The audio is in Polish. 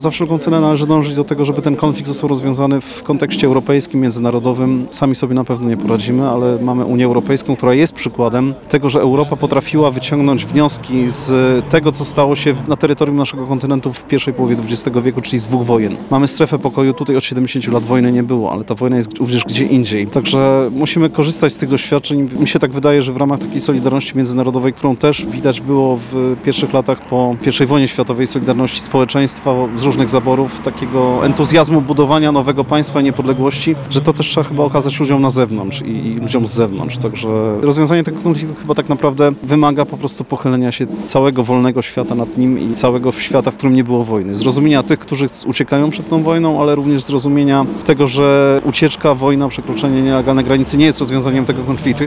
Za wszelką cenę należy dążyć do tego, żeby ten konflikt został rozwiązany w kontekście europejskim, międzynarodowym. Sami sobie na pewno nie poradzimy, ale mamy Unię Europejską, która jest przykładem tego, że Europa potrafiła wyciągnąć wnioski z tego, co stało się na terytorium naszego kontynentu w pierwszej połowie XX wieku, czyli z dwóch wojen. Mamy strefę pokoju, tutaj od 70 lat wojny nie było, ale ta wojna jest również gdzie indziej. Także musimy korzystać z tych doświadczeń. Mi się tak wydaje, że w ramach takiej solidarności międzynarodowej, którą też widać było w pierwszych latach po I wojnie światowej, solidarności społeczeństwa z różnych zaborów, takiego entuzjazmu budowania nowego państwa, niepodległości, że to też trzeba chyba okazać ludziom na zewnątrz i ludziom z zewnątrz. Także rozwiązanie tego konfliktu chyba tak naprawdę wymaga po prostu pochylenia się całego wolnego świata nad nim i całego świata, w którym nie było wojny. Zrozumienia tych, którzy uciekają przed tą wojną, ale również zrozumienia tego, że ucieczka, wojna, przekroczenie nielegalnej granicy nie jest rozwiązaniem tego konfliktu.